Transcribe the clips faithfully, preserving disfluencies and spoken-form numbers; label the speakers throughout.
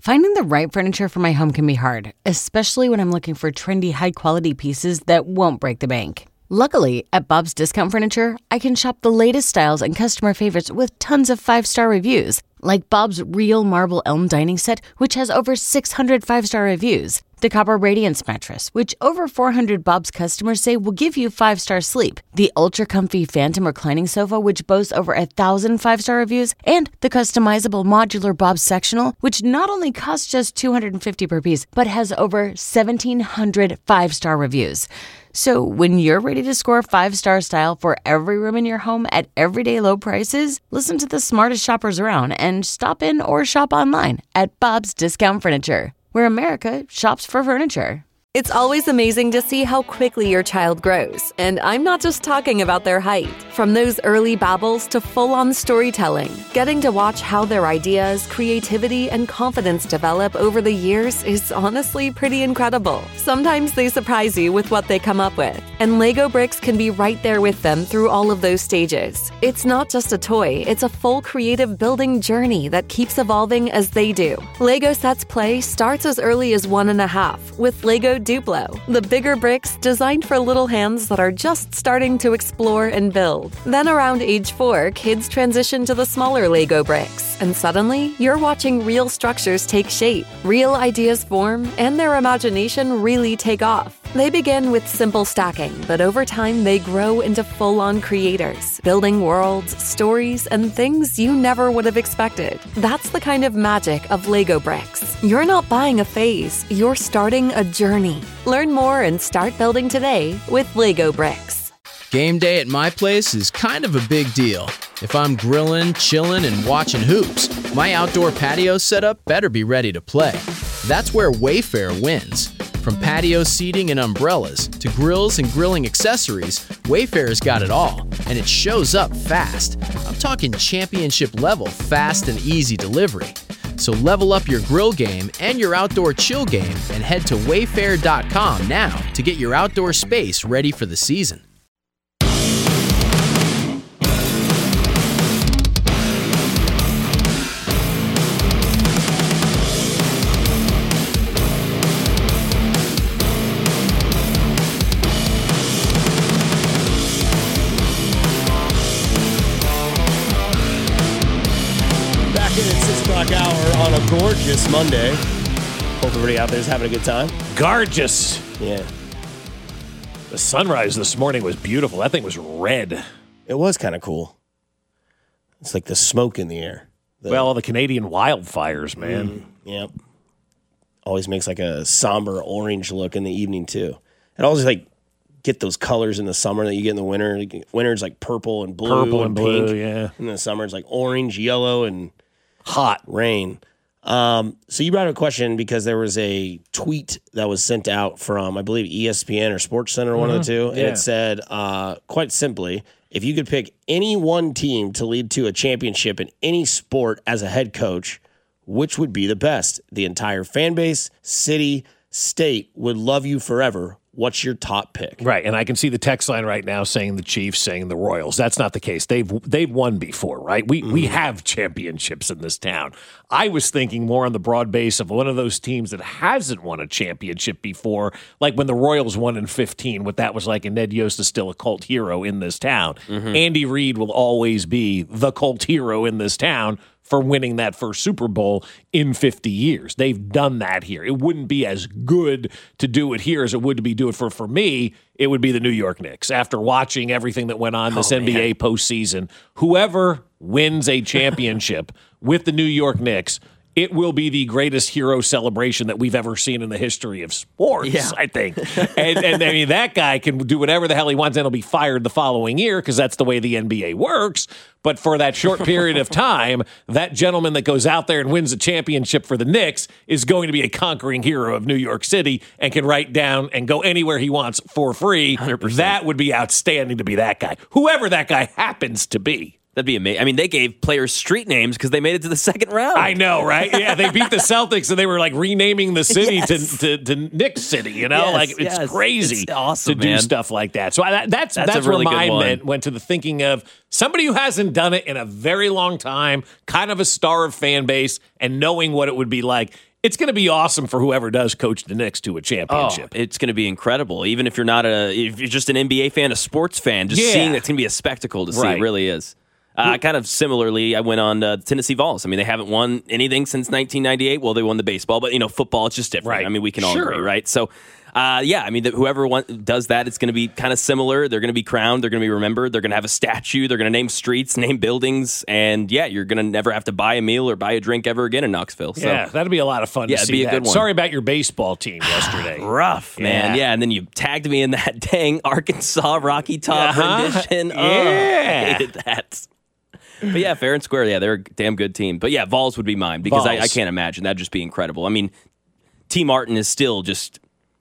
Speaker 1: Finding the right furniture for my home can be hard, especially when I'm looking for trendy, high-quality pieces that won't break the bank. Luckily, at Bob's Discount Furniture, I can shop the latest styles and customer favorites with tons of five-star reviews, like Bob's Real Marble Elm Dining Set, which has over six hundred five-star reviews. The Copper Radiance Mattress, which over four hundred Bob's customers say will give you five-star sleep. The Ultra Comfy Phantom Reclining Sofa, which boasts over a thousand five-star reviews. And the customizable modular Bob's Sectional, which not only costs just two hundred fifty dollars per piece, but has over seventeen hundred five-star reviews. So when you're ready to score five-star style for every room in your home at everyday low prices, listen to the smartest shoppers around and stop in or shop online at Bob's Discount Furniture, where America shops for furniture.
Speaker 2: It's always amazing to see how quickly your child grows. And I'm not just talking about their height. From those early babbles to full-on storytelling, getting to watch how their ideas, creativity, and confidence develop over the years is honestly pretty incredible. Sometimes they surprise you with what they come up with. And Lego Bricks can be right there with them through all of those stages. It's not just a toy, it's a full creative building journey that keeps evolving as they do. Lego Sets Play starts as early as one and a half with Lego Duplo, the bigger bricks designed for little hands that are just starting to explore and build. Then around age four, kids transition to the smaller Lego bricks, and suddenly you're watching real structures take shape, real ideas form, and their imagination really take off. They begin with simple stacking, but over time they grow into full-on creators, building worlds, stories, and things you never would have expected. That's the kind of magic of Lego Bricks. You're not buying a phase, you're starting a journey. Learn more and start building today with Lego Bricks.
Speaker 3: Game day at my place is kind of a big deal. If I'm grilling, chilling, and watching hoops, my outdoor patio setup better be ready to play. That's where Wayfair wins. From patio seating and umbrellas to grills and grilling accessories, Wayfair's got it all, and it shows up fast. I'm talking championship level fast and easy delivery. So level up your grill game and your outdoor chill game and head to wayfair dot com now to get your outdoor space ready for the season.
Speaker 4: Hour on a gorgeous Monday. Hope everybody out there is having a good time.
Speaker 5: Gorgeous.
Speaker 4: Yeah.
Speaker 5: The sunrise this morning was beautiful. That thing was red.
Speaker 4: It was kind of cool. It's like the smoke in the air. The,
Speaker 5: well, the Canadian wildfires, man.
Speaker 4: Mm, yep. Always makes like a somber orange look in the evening, too. It always like get those colors in the summer that you get in the winter. Winter is like purple and blue
Speaker 5: Purple and,
Speaker 4: and
Speaker 5: blue,
Speaker 4: pink.
Speaker 5: yeah.
Speaker 4: In the summer, it's like orange, yellow, and
Speaker 5: hot
Speaker 4: rain. Um, so you brought up a question because there was a tweet that was sent out from, I believe, E S P N or SportsCenter, mm-hmm. one of the two, and yeah. it said, uh, quite simply, if you could pick any one team to lead to a championship in any sport as a head coach, which would be the best? The entire fan base, city, state would love you forever. What's your top pick?
Speaker 5: Right, and I can see the text line right now saying the Chiefs, saying the Royals. That's not the case. They've they've won before, right? We mm. we have championships in this town. I was thinking more on the broad base of one of those teams that hasn't won a championship before, like when the Royals won in fifteen, what that was like, and Ned Yost is still a cult hero in this town. Mm-hmm. Andy Reid will always be the cult hero in this town for winning that first Super Bowl in fifty years. They've done that here. It wouldn't be as good to do it here as it would to be do it for, for me, it would be the New York Knicks. After watching everything that went on this oh, N B A man. postseason, whoever wins a championship with the New York Knicks, it will be the greatest hero celebration that we've ever seen in the history of sports, yeah. I think. And, and I mean, that guy can do whatever the hell he wants and he'll be fired the following year because that's the way the N B A works. But for that short period of time, that gentleman that goes out there and wins a championship for the Knicks is going to be a conquering hero of New York City and can write down and go anywhere he wants for free. one hundred percent. That would be outstanding to be that guy, whoever that guy happens to be.
Speaker 6: That'd be amazing. I mean, they gave players street names because they made it to the second round.
Speaker 5: I know, right? Yeah, they beat the Celtics, and they were like renaming the city yes. to, to to Knicks City. You know, yes, like it's yes. crazy
Speaker 6: it's awesome,
Speaker 5: to
Speaker 6: man.
Speaker 5: do stuff like that. So I, that, that's that's,
Speaker 6: that's
Speaker 5: where
Speaker 6: really
Speaker 5: my mind went to the thinking of somebody who hasn't done it in a very long time, kind of a star of fan base, and knowing what it would be like. It's going to be awesome for whoever does coach the Knicks to a championship.
Speaker 6: Oh, it's going to be incredible. Even if you're not a, if you're just an N B A fan, a sports fan, just
Speaker 5: Yeah.
Speaker 6: seeing that's going to be a spectacle to see.
Speaker 5: Right.
Speaker 6: It really is. Uh, kind of similarly, I went on uh, Tennessee Vols. I mean, they haven't won anything since nineteen ninety-eight. Well, they won the baseball, but you know, football, it's just different.
Speaker 5: Right.
Speaker 6: I mean, we can all
Speaker 5: Sure.
Speaker 6: agree, right? So, uh, yeah, I mean, the, whoever want, does that, it's going to be kind of similar. They're going to be crowned. They're going to be remembered. They're going to have a statue. They're going to name streets, name buildings, and yeah, you're going to never have to buy a meal or buy a drink ever again in Knoxville. So.
Speaker 5: Yeah, that'd be a lot of fun
Speaker 6: Yeah,
Speaker 5: to
Speaker 6: it'd
Speaker 5: see
Speaker 6: be a
Speaker 5: that.
Speaker 6: good one.
Speaker 5: Sorry about your baseball team yesterday.
Speaker 6: Rough, man.
Speaker 5: Yeah.
Speaker 6: Yeah, and then you tagged me in that dang Arkansas Rocky Top
Speaker 5: Uh-huh.
Speaker 6: rendition. Oh,
Speaker 5: Yeah.
Speaker 6: I hated that. But yeah, fair and square. Yeah, they're a damn good team. But yeah, Vols would be mine because I, I
Speaker 5: Vols.
Speaker 6: can't imagine. That'd just be incredible. I mean, T. Martin is still just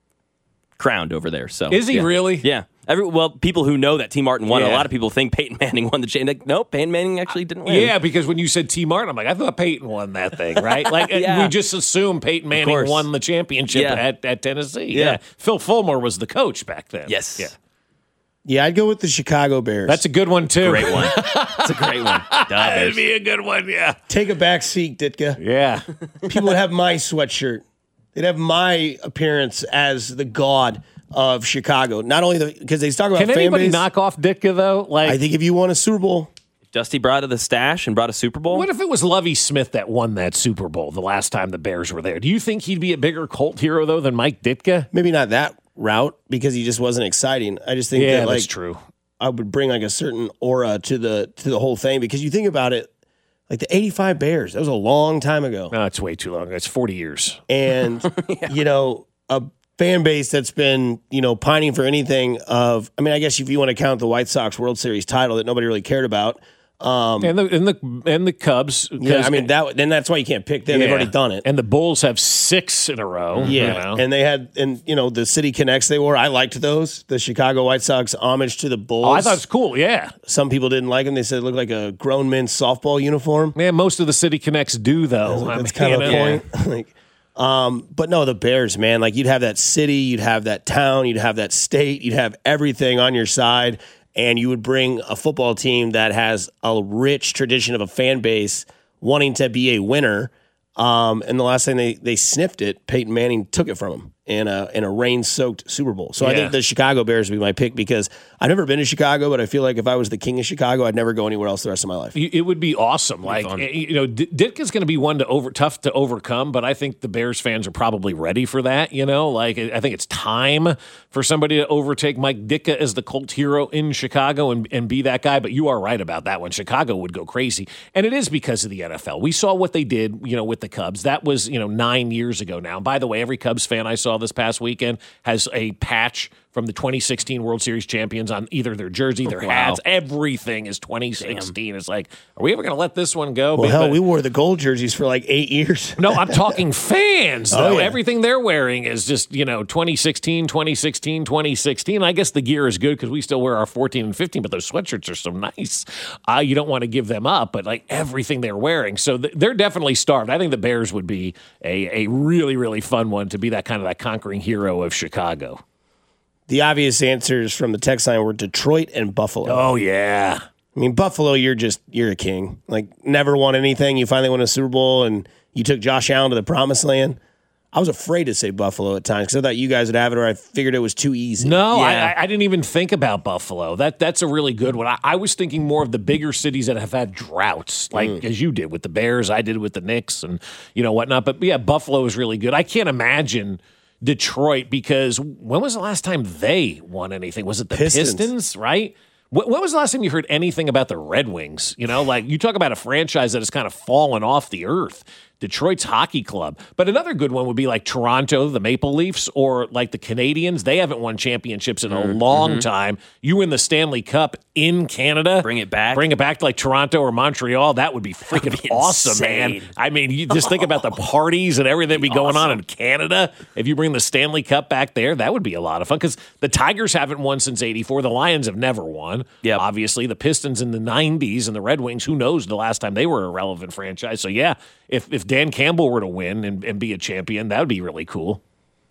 Speaker 6: crowned over there. So
Speaker 5: Is he
Speaker 6: yeah.
Speaker 5: really?
Speaker 6: Yeah. Every, well, people who know that T. Martin won,
Speaker 5: Yeah.
Speaker 6: a lot of people think Peyton Manning won the chain. Like, no, Peyton Manning actually didn't win.
Speaker 5: Yeah, because when you said T. Martin, I'm like, I thought Peyton won that thing, right? Like,
Speaker 6: Yeah.
Speaker 5: we just assume Peyton Manning
Speaker 6: course.
Speaker 5: won the championship
Speaker 6: Yeah.
Speaker 5: at, at Tennessee.
Speaker 6: Yeah.
Speaker 5: Yeah. Phil Fulmer was the coach back then.
Speaker 6: Yes.
Speaker 5: Yeah.
Speaker 4: Yeah, I'd go with the Chicago Bears.
Speaker 5: That's a good one, too.
Speaker 6: Great one. It's a great one. Duh,
Speaker 5: That'd
Speaker 6: Bears.
Speaker 5: be a good one, yeah.
Speaker 4: Take a back seat, Ditka.
Speaker 5: Yeah.
Speaker 4: People would have my sweatshirt. They'd have my appearance as the god of Chicago. Not only the because they talk about
Speaker 5: Can
Speaker 4: fan
Speaker 5: anybody
Speaker 4: base.
Speaker 5: knock off Ditka, though? Like,
Speaker 4: I think if you won a Super Bowl,
Speaker 6: Dusty brought the stash and brought a Super Bowl.
Speaker 5: what if it was Lovie Smith that won that Super Bowl the last time the Bears were there? Do you think he'd be a bigger cult hero, though, than Mike Ditka?
Speaker 4: maybe not that route because he just wasn't exciting. I just think
Speaker 5: Yeah,
Speaker 4: that like
Speaker 5: that's true.
Speaker 4: I would bring like a certain aura to the to the whole thing because you think about it, like the eighty-five Bears, that was a long time ago.
Speaker 5: No, it's way too long. It's forty years.
Speaker 4: And you know, a fan base that's been, you know, pining for anything of I mean, I guess if you want to count the White Sox World Series title that nobody really cared about. Um,
Speaker 5: And the and the and the Cubs.
Speaker 4: yeah, I mean that then that's why you can't pick them. They've
Speaker 5: Yeah.
Speaker 4: already done it.
Speaker 5: And the Bulls have six in a row.
Speaker 4: Yeah,
Speaker 5: you know?
Speaker 4: and they had, and you know, the City Connects they wore. I liked those. The Chicago White Sox homage to the Bulls.
Speaker 5: Oh, I thought it was cool. Yeah,
Speaker 4: Some people didn't like them. They said it looked like a grown men's softball uniform.
Speaker 5: man. Most of the City Connects do though. I
Speaker 4: That's
Speaker 5: mean,
Speaker 4: kind of
Speaker 5: you
Speaker 4: a
Speaker 5: know.
Speaker 4: point. like, um, but no, the Bears, man. Like you'd have that city, you'd have that town, you'd have that state, you'd have everything on your side, and you would bring a football team that has a rich tradition of a fan base wanting to be a winner. Um, and the last time they they sniffed it, Peyton Manning took it from them in a in a rain-soaked Super Bowl. So I
Speaker 5: Yeah.
Speaker 4: think the Chicago Bears would be my pick because I've never been to Chicago, but I feel like if I was the king of Chicago, I'd never go anywhere else the rest of my life.
Speaker 5: It would be awesome. Like you know, D- Ditka's going to be one to over tough to overcome, but I think the Bears fans are probably ready for that. You know, like I think it's time for somebody to overtake Mike Ditka as the cult hero in Chicago and, and be that guy. But you are right about that one. Chicago would go crazy, and it is because of the N F L. We saw what they did, you know, with the Cubs. That was you know nine years ago now. By the way, every Cubs fan I saw this past weekend has a patch from the twenty sixteen World Series champions on either their jersey, their
Speaker 6: Wow.
Speaker 5: hats. Everything is twenty sixteen. It's like, are we ever going to let this one go?
Speaker 4: Well,
Speaker 5: But-
Speaker 4: hell,
Speaker 5: but-
Speaker 4: we wore the gold jerseys for like eight years.
Speaker 5: no, I'm talking fans, though.
Speaker 4: Oh, yeah.
Speaker 5: Everything they're wearing is just, you know, twenty sixteen, twenty sixteen, twenty sixteen. I guess the gear is good because we still wear our fourteen and fifteen, but those sweatshirts are so nice. Uh, you don't want to give them up, but like everything they're wearing. So th- they're definitely starved. I think the Bears would be a, a really, really fun one to be that kind of that conquering hero of Chicago.
Speaker 4: The obvious answers from the text line were Detroit and Buffalo.
Speaker 5: Oh, yeah.
Speaker 4: I mean, Buffalo, you're just, you're a king. Like, never won anything. You finally won a Super Bowl, and you took Josh Allen to the promised land. I was afraid to say Buffalo at times because I thought you guys would have it, or I figured it was too easy.
Speaker 5: No,
Speaker 6: Yeah.
Speaker 5: I, I didn't even think about Buffalo. That That's a really good one. I, I was thinking more of the bigger cities that have had droughts, like as you did with the Bears, I did with the Knicks, and you know whatnot. But yeah, Buffalo is really good. I can't imagine Detroit because when was the last time they won anything? Was it the
Speaker 4: Pistons.
Speaker 5: Pistons, right? Wh- When was the last time you heard anything about the Red Wings? You know, like you talk about a franchise that has kind of fallen off the earth. Detroit's hockey club. But another good one would be like Toronto, the Maple Leafs, or like the Canadians. They haven't won championships in a long time. You win the Stanley Cup in Canada.
Speaker 6: Bring it back.
Speaker 5: Bring it back to like Toronto or Montreal. That would be freaking
Speaker 6: be
Speaker 5: awesome, man.
Speaker 6: insane.
Speaker 5: I mean, you just think about the parties and everything be going on in Canada. If you bring the Stanley Cup back there, that would be a lot of fun because the Tigers haven't won since eighty-four. The Lions have never won.
Speaker 6: Yep.
Speaker 5: Obviously, the Pistons in the nineties and the Red Wings, who knows the last time they were a relevant franchise. So, yeah, if, if Dan Campbell were to win and, and be a champion, that would be really cool.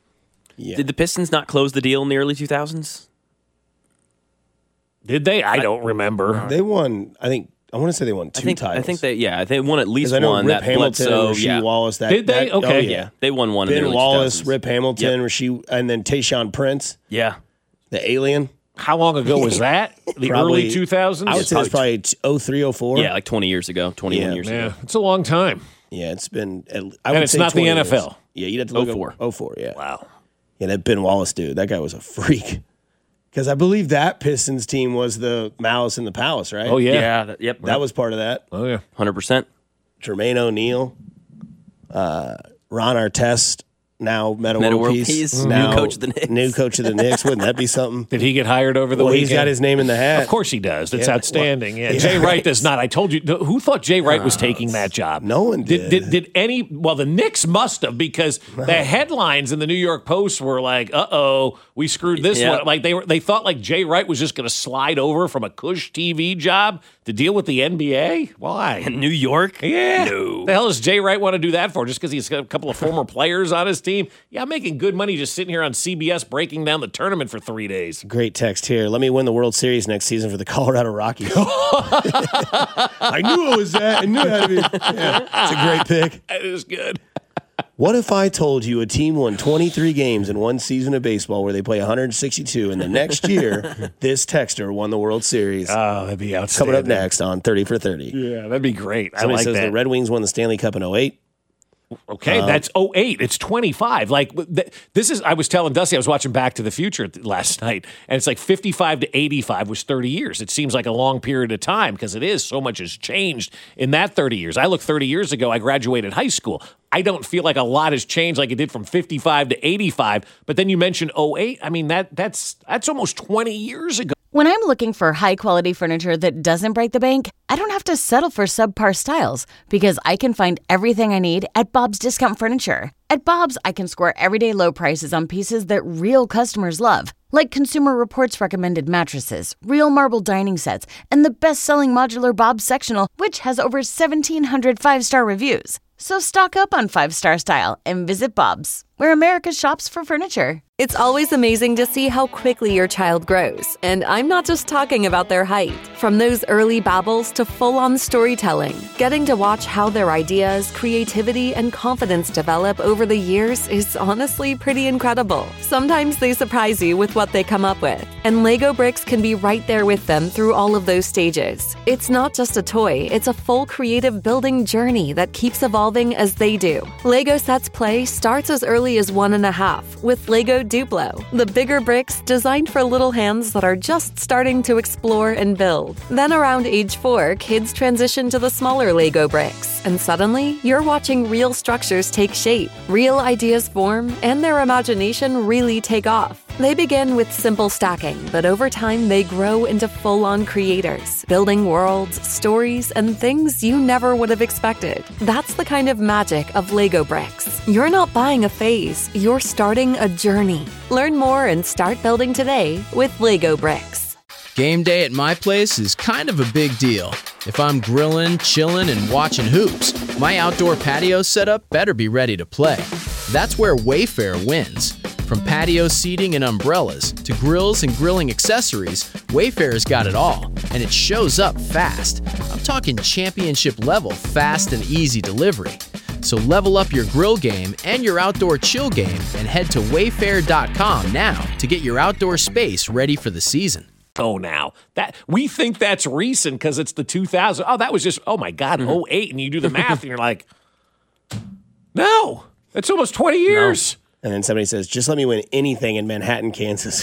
Speaker 6: Did the Pistons not close the deal in the early two thousands?
Speaker 5: Did they? I don't remember.
Speaker 4: They won, I think, I want to say they won two
Speaker 6: I think,
Speaker 4: titles.
Speaker 6: I think they, yeah, they won at least
Speaker 4: I know
Speaker 6: one.
Speaker 4: Rip
Speaker 6: that
Speaker 4: Hamilton,
Speaker 6: Bledsoe,
Speaker 4: Rasheed
Speaker 6: yeah.
Speaker 4: Wallace. That,
Speaker 5: Did they?
Speaker 4: that-
Speaker 5: Okay.
Speaker 4: Oh, yeah.
Speaker 6: yeah, they won one in the
Speaker 4: Ben
Speaker 6: early
Speaker 4: Wallace,
Speaker 6: two thousands.
Speaker 4: Rip Hamilton,
Speaker 6: Yep.
Speaker 4: Rasheed, and then Tayshaun Prince,
Speaker 6: Yeah.
Speaker 4: the alien.
Speaker 5: How long ago was that? The
Speaker 4: Probably-
Speaker 5: early two thousands?
Speaker 4: I would say it's probably oh three, oh four.
Speaker 6: Yeah, like twenty years ago, twenty-one
Speaker 4: Yeah.
Speaker 6: years
Speaker 5: Yeah,
Speaker 6: ago.
Speaker 5: it's a long time.
Speaker 4: Yeah, it's been. At, I
Speaker 5: And
Speaker 4: would
Speaker 5: it's
Speaker 4: say
Speaker 5: not the
Speaker 4: twenty
Speaker 5: N F L.
Speaker 4: years. Yeah, you'd have to look
Speaker 6: oh four.
Speaker 4: Up, oh four, yeah.
Speaker 5: Wow.
Speaker 4: Yeah, that Ben Wallace dude, that guy was a freak. Because I believe that Pistons team was the Malice in the Palace, right?
Speaker 5: Oh, yeah.
Speaker 6: Yeah, that, yep.
Speaker 4: That was part of that.
Speaker 5: Oh, yeah.
Speaker 6: one hundred percent.
Speaker 4: Jermaine O'Neal, uh, Ron Artest, now Meta,
Speaker 6: Meta
Speaker 4: World
Speaker 6: World
Speaker 4: Peace,
Speaker 6: Peace, new
Speaker 4: now
Speaker 6: coach of the Knicks.
Speaker 4: New coach of the Knicks. Wouldn't that be something?
Speaker 5: Did he get hired over the
Speaker 4: Well,
Speaker 5: weekend?
Speaker 4: he's got his name in the hat.
Speaker 5: Of course he does. That's
Speaker 4: Yeah,
Speaker 5: outstanding.
Speaker 4: well,
Speaker 5: yeah.
Speaker 4: yeah,
Speaker 5: Jay Wright
Speaker 4: right.
Speaker 5: does not. I told you. Who thought Jay Wright was taking that job?
Speaker 4: No one did.
Speaker 5: Did, did any? Well, the Knicks must have, because the headlines in the New York Post were like, "Uh oh, we screwed this
Speaker 6: Yeah.
Speaker 5: one." Like they were, they thought like Jay Wright was just going to slide over from a cush T V job to deal with the N B A. Why?
Speaker 6: New York?
Speaker 5: Yeah.
Speaker 6: No.
Speaker 5: The hell does Jay Wright want to do that for? Just because he's got a couple of former players on his team? Yeah, I'm making good money just sitting here on C B S breaking down the tournament for three days.
Speaker 4: Great text here. Let me win the World Series next season for the Colorado Rockies. I knew it was that. I knew it had to be. Yeah, it's a great pick.
Speaker 5: That is good.
Speaker 4: What if I told you a team won twenty-three games in one season of baseball where they play one hundred sixty-two, and the next year, this texter won the World Series?
Speaker 5: Oh, that'd be outstanding.
Speaker 4: Coming up next on thirty for thirty.
Speaker 5: Yeah, that'd be great. I
Speaker 4: Somebody
Speaker 5: like
Speaker 4: says
Speaker 5: that.
Speaker 4: the Red Wings won the Stanley Cup in oh eight.
Speaker 5: Okay, that's oh eight. It's twenty-five. Like th- this is. I was telling Dusty, I was watching Back to the Future th- last night, and it's like fifty-five to eighty-five was thirty years. It seems like a long period of time because it is. So much has changed in that thirty years. I look thirty years ago. I graduated high school. I don't feel like a lot has changed like it did from fifty-five to eighty-five. But then you mentioned oh eight. I mean that that's that's almost twenty years ago.
Speaker 1: When I'm looking for high-quality furniture that doesn't break the bank, I don't have to settle for subpar styles because I can find everything I need at Bob's Discount Furniture. At Bob's, I can score everyday low prices on pieces that real customers love, like Consumer Reports recommended mattresses, real marble dining sets, and the best-selling modular Bob's sectional, which has over seventeen hundred five-star reviews. So stock up on five-star style and visit Bob's, where America shops for furniture.
Speaker 2: It's always amazing to see how quickly your child grows. And I'm not just talking about their height. From those early babbles to full-on storytelling, getting to watch how their ideas, creativity, and confidence develop over the years is honestly pretty incredible. Sometimes they surprise you with what they come up with. And Lego Bricks can be right there with them through all of those stages. It's not just a toy, it's a full creative building journey that keeps evolving as they do. Lego Sets Play starts as early as one and a half with Lego Duplo, the bigger bricks designed for little hands that are just starting to explore and build. Then around age four, kids transition to the smaller Lego bricks, and suddenly you're watching real structures take shape, real ideas form, and their imagination really take off. They begin with simple stacking, but over time they grow into full-on creators, building worlds, stories, and things you never would have expected. That's the kind of magic of Lego Bricks. You're not buying a phase, you're starting a journey. Learn more and start building today with Lego Bricks.
Speaker 3: Game day at my place is kind of a big deal. If I'm grilling, chilling, and watching hoops, my outdoor patio setup better be ready to play. That's where Wayfair wins. From patio seating and umbrellas to grills and grilling accessories, Wayfair's got it all, and it shows up fast. I'm talking championship level fast and easy delivery. So level up your grill game and your outdoor chill game and head to wayfair dot com now to get your outdoor space ready for the season.
Speaker 5: Oh, now that we think that's recent because it's the two thousand. Oh, that was just, oh my God, oh eight. And you do the math and you're like, no, it's almost twenty years.
Speaker 4: And then somebody says, just let me win anything in Manhattan, Kansas.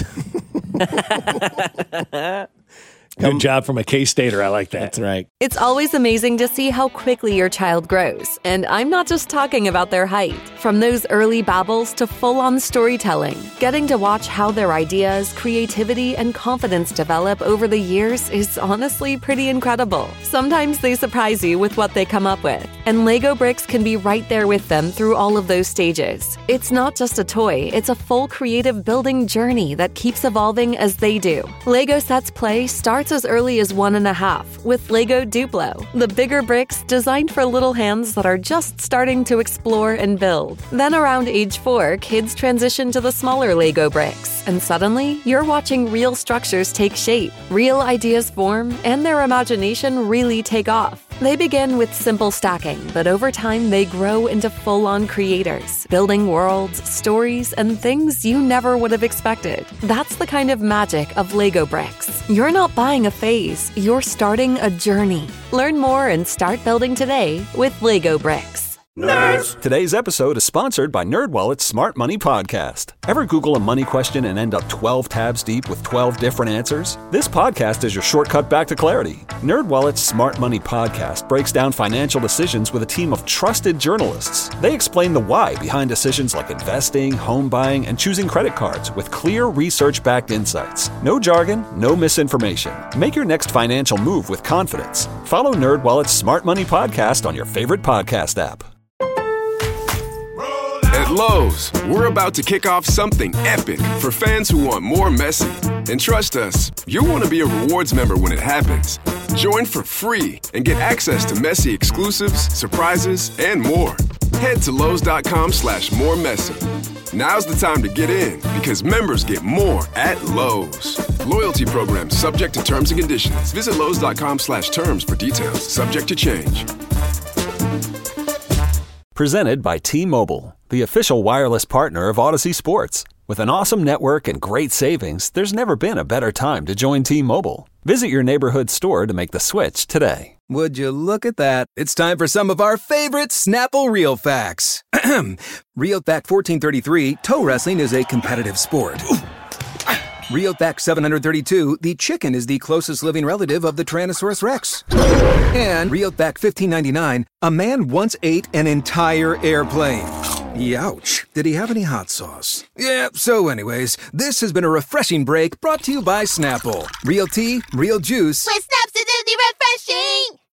Speaker 5: Good job from a K-Stater. I like that.
Speaker 4: That's right.
Speaker 2: It's always amazing to see how quickly your child grows. And I'm not just talking about their height. From those early babbles to full-on storytelling, getting to watch how their ideas, creativity, and confidence develop over the years is honestly pretty incredible. Sometimes they surprise you with what they come up with. And Lego bricks can be right there with them through all of those stages. It's not just a toy, it's a full creative building journey that keeps evolving as they do. Lego Sets Play starts as early as one and a half with Lego Duplo, the bigger bricks designed for little hands that are just starting to explore and build. Then around age four, kids transition to the smaller Lego bricks, and suddenly you're watching real structures take shape, real ideas form, and their imagination really take off. They begin with simple stacking, but over time they grow into full-on creators, building worlds, stories, and things you never would have expected. That's the kind of magic of Lego bricks. You're not buying a phase, you're starting a journey. Learn more and start building today with Lego bricks.
Speaker 7: Nerds! Today's episode is sponsored by NerdWallet's Smart Money Podcast. Ever Google a money question and end up twelve tabs deep with twelve different answers? This podcast is your shortcut back to clarity. NerdWallet's Smart Money Podcast breaks down financial decisions with a team of trusted journalists. They explain the why behind decisions like investing, home buying, and choosing credit cards with clear research-backed insights. No jargon, no misinformation. Make your next financial move with confidence. Follow NerdWallet's Smart Money Podcast on your favorite podcast app.
Speaker 8: At Lowe's, we're about to kick off something epic for fans who want more Messi. And trust us, you'll want to be a rewards member when it happens. Join for free and get access to Messi exclusives, surprises, and more. Head to Lowe's.com slash more Messi. Now's the time to get in because members get more at Lowe's. Loyalty program subject to terms and conditions. Visit Lowe's.com slash terms for details. Subject to change.
Speaker 7: Presented by T-Mobile, the official wireless partner of Odyssey Sports. With an awesome network and great savings, there's never been a better time to join T-Mobile. Visit your neighborhood store to make the switch today.
Speaker 9: Would you look at that? It's time for some of our favorite Snapple Real Facts. Real Fact fourteen thirty-three, toe wrestling is a competitive sport. Real Fact seven hundred thirty-two, the chicken is the closest living relative of the Tyrannosaurus Rex. And Real Fact fifteen ninety-nine, a man once ate an entire airplane. Youch. Did he have any hot sauce? Yeah, so anyways, this has been a refreshing break brought to you by Snapple. Real tea, real juice.
Speaker 10: With Snap's acidity refreshing!